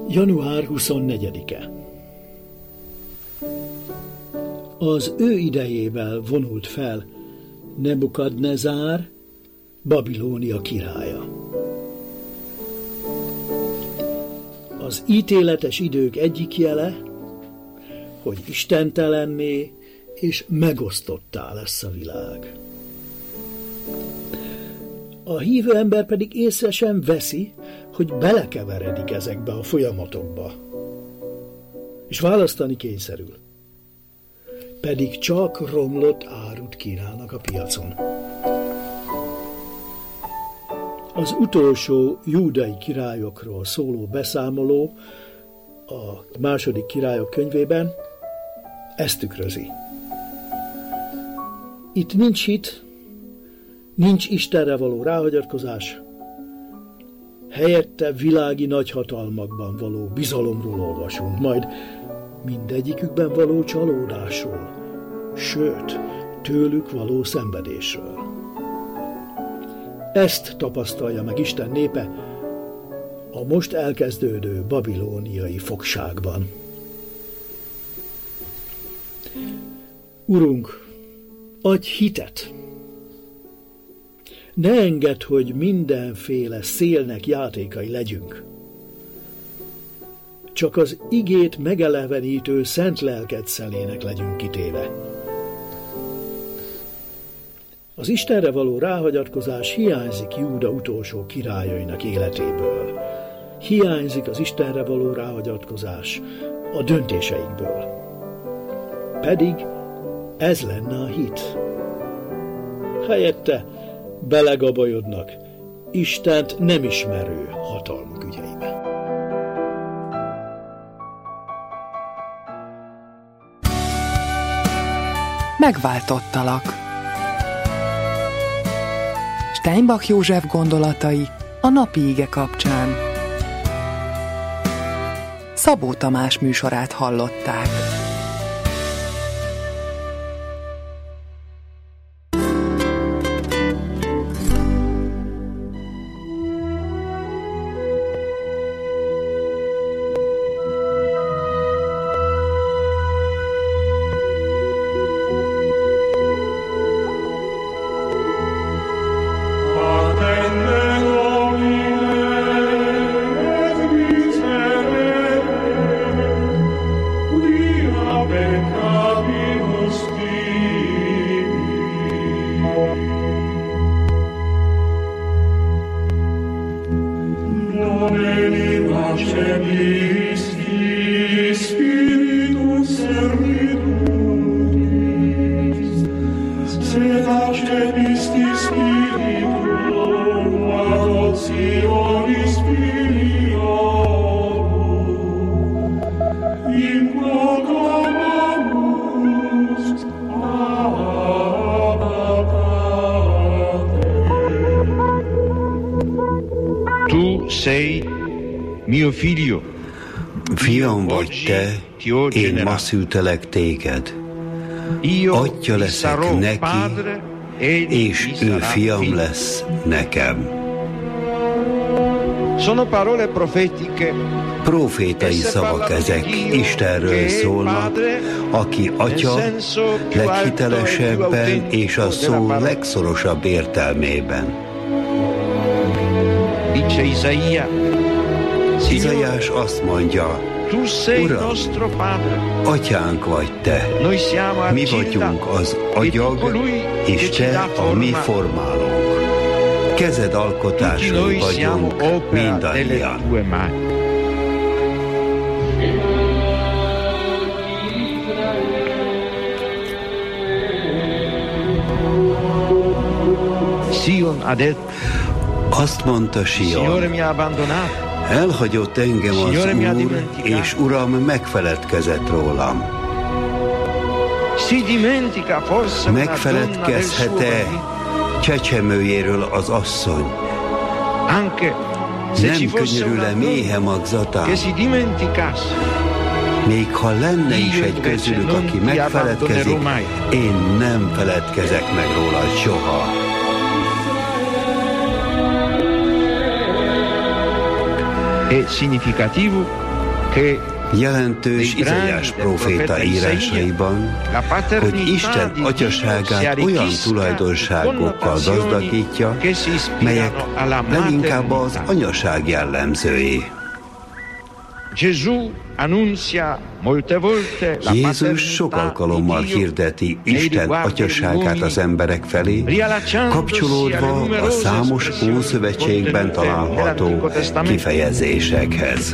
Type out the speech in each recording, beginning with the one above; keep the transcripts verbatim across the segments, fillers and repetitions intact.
január huszonnegyedike. Az ő idejével vonult fel Nebukadnezár, Babilónia királya. Az ítéletes idők egyik jele, hogy istentelenné és megosztottá lesz a világ. A hívő ember pedig észre sem veszi, hogy belekeveredik ezekbe a folyamatokba, és választani kényszerül. Pedig csak romlott árut kínálnak a piacon. Az utolsó júdai királyokról szóló beszámoló a második királyok könyvében ezt tükrözi. Itt nincs hit, nincs Istenre való ráhagyatkozás, helyette világi nagyhatalmakban való bizalomról olvasunk, majd mindegyikükben való csalódásról, sőt, tőlük való szenvedésről. Ezt tapasztalja meg Isten népe a most elkezdődő babilóniai fogságban. Urunk, adj hitet! Ne engedd, hogy mindenféle szélnek játékai legyünk. Csak az igét megelevenítő szent lelked szelének legyünk kitéve. Az Istenre való ráhagyatkozás hiányzik Júda utolsó királyainak életéből. Hiányzik az Istenre való ráhagyatkozás a döntéseikből. Pedig ez lenne a hit. Helyette belegabajodnak Istent nem ismerő hatalmuk ügyeibe. Megváltottalak. Steinbach József gondolatai a napi ige kapcsán. Szabó Tamás műsorát hallották. Fiam vagy te, én ma szültelek téged. Atya leszek neki, és ő fiam lesz nekem. Profétai szavak ezek, Istenről szólnak, aki atya leghitelesebben és a szó legszorosabb értelmében. Izaiás azt mondja, Uram, atyánk vagy te, mi vagyunk az agyag, és te a mi formálónk. Kezed alkotásai vagyunk mindannyian. Azt mondta Sion, elhagyott engem az Úr, és Uram megfeledkezett rólam. Megfeledkezhet-e csecsemőjéről az asszony? Nem könyörül-e méhe magzatán? Még ha lenne is egy közülük, aki megfeledkezik, én nem feledkezek meg róla soha. È significativo Jelentős Izaiás próféta írásaiban, hogy Isten atyaságát olyan tulajdonságokkal gazdagítja, melyek leginkább az anyaság jellemzői. Jézus sok alkalommal hirdeti Isten atyaságát az emberek felé, kapcsolódva a számos Ószövetségben található kifejezésekhez.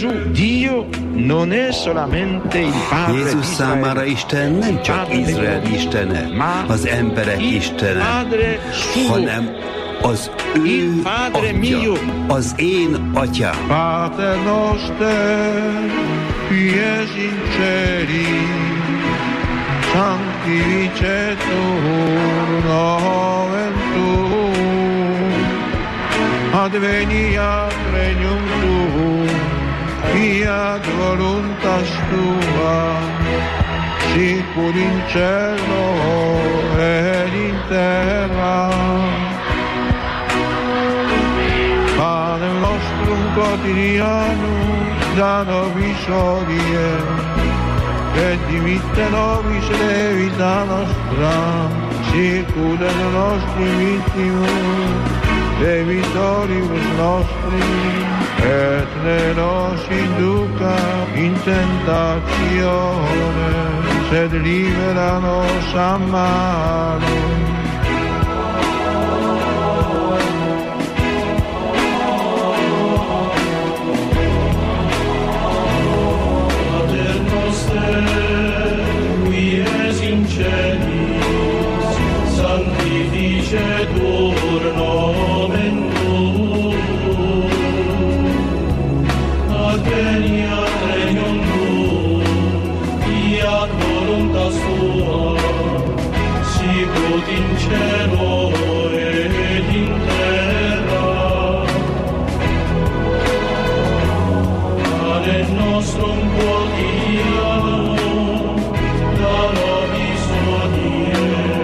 Jézus számára Isten nem csak Izrael istene, az emberek istene, hanem az ő atya, az én atyám. Pater noster, qui es in celis, sanctificetur nomen tuum, adveniat regnum tuum, fiat voluntas tua, sicur in cielo et in terra. Panem nostrum quotidianum da nobis hodie, et dimitte nobis debita nostra, sicut et nostri vittimus debitoribus nostri, et ne nos induca in tentatione, sed libera nos a malo. Sanctificetur nomen tuum, adveniat regnum tuum, fiat voluntas tua, sicut in cielo et in terra. Panem nostrum quotidianum da nobis hodie,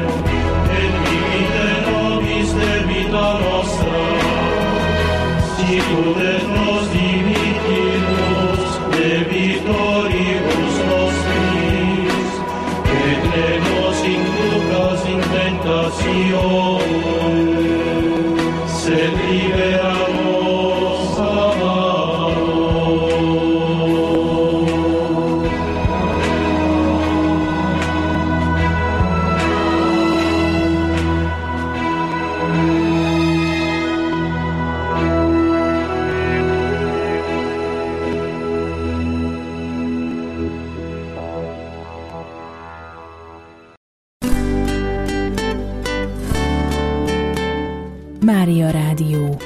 debita nostra, sicut et nos dimittimus debitoribus nostris, et ne nos inducas in tentatione, sed libera nos a malo. Mária Rádió.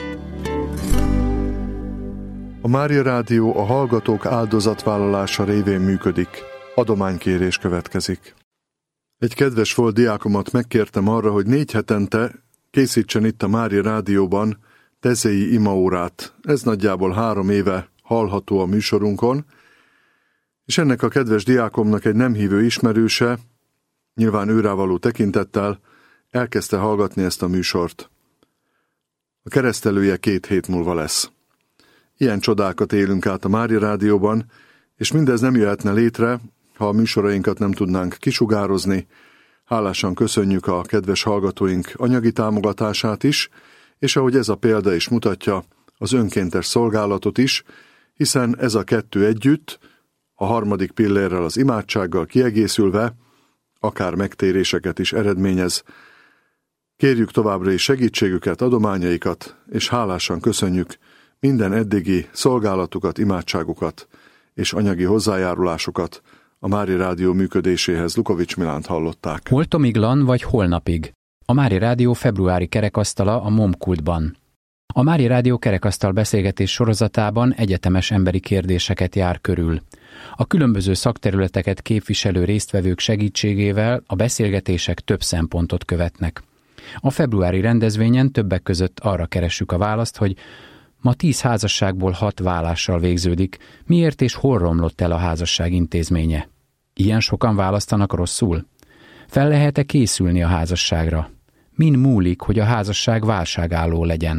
A Mária Rádió a hallgatók áldozatvállalása révén működik. Adománykérés következik. Egy kedves volt diákomat megkértem arra, hogy négy hetente készítsen itt a Mária Rádióban tezei imaórát. Ez nagyjából három éve hallható a műsorunkon, és ennek a kedves diákomnak egy nem hívő ismerőse, nyilván őrávaló tekintettel, elkezdte hallgatni ezt a műsort. A keresztelője két hét múlva lesz. Ilyen csodákat élünk át a Mária Rádióban, és mindez nem jöhetne létre, ha a műsorainkat nem tudnánk kisugározni. Hálásan köszönjük a kedves hallgatóink anyagi támogatását is, és ahogy ez a példa is mutatja, az önkéntes szolgálatot is, hiszen ez a kettő együtt, a harmadik pillérrel, az imádsággal kiegészülve, akár megtéréseket is eredményez. Kérjük továbbra is segítségüket, adományaikat, és hálásan köszönjük minden eddigi szolgálatukat, imádságukat és anyagi hozzájárulásukat a Mária Rádió működéséhez. Lukovics Milánt hallották. Holtomiglan vagy holnapig. A Mária Rádió februári kerekasztala a Momkultban. A Mária Rádió kerekasztal beszélgetés sorozatában egyetemes emberi kérdéseket jár körül. A különböző szakterületeket képviselő résztvevők segítségével a beszélgetések több szempontot követnek. A februári rendezvényen többek között arra keressük a választ, hogy ma tíz házasságból hat válással végződik, miért és hol romlott el a házasság intézménye? Ilyen sokan választanak rosszul? Fel lehet-e készülni a házasságra? Min múlik, hogy a házasság válságálló legyen?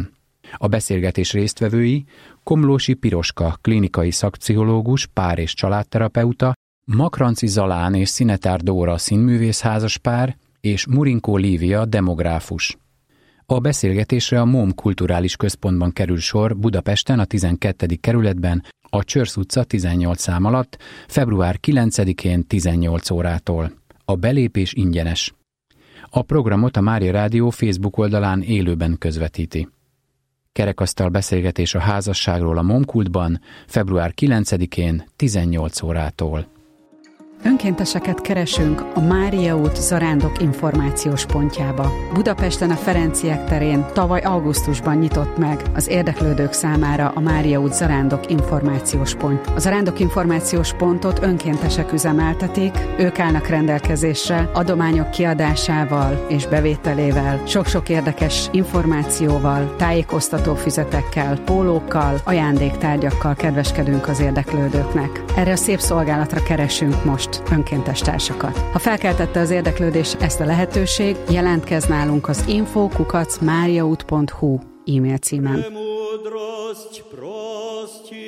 A beszélgetés résztvevői Komlósi Piroska, klinikai szakpszichológus, pár- és családterapeuta, Makranci Zalán és Szinetár Dóra színművész házaspár, és Murinkó Lívia demográfus. A beszélgetésre a MOM Kulturális Központban kerül sor Budapesten a tizenkettedik kerületben, a Csörsz utca tizennyolc szám alatt, február kilencedikén tizennyolc órától. A belépés ingyenes. A programot a Mária Rádió Facebook oldalán élőben közvetíti. Kerekasztal beszélgetés a házasságról a MOM-kultban, február kilencedikén tizennyolc órától. Önkénteseket keresünk a Mária út Zarándok információs pontjába. Budapesten a Ferenciek terén tavaly augusztusban nyitott meg az érdeklődők számára a Mária út Zarándok információs pont. A Zarándok információs pontot önkéntesek üzemeltetik, ők állnak rendelkezésre adományok kiadásával és bevételével, sok-sok érdekes információval, tájékoztató füzetekkel, pólókkal, ajándéktárgyakkal kedveskedünk az érdeklődőknek. Erre a szép szolgálatra keresünk most önkéntes társakat. Ha felkeltette az érdeklődés ezt a lehetőség, jelentkez nálunk az info kukac máriaút pont hu e-mail címen.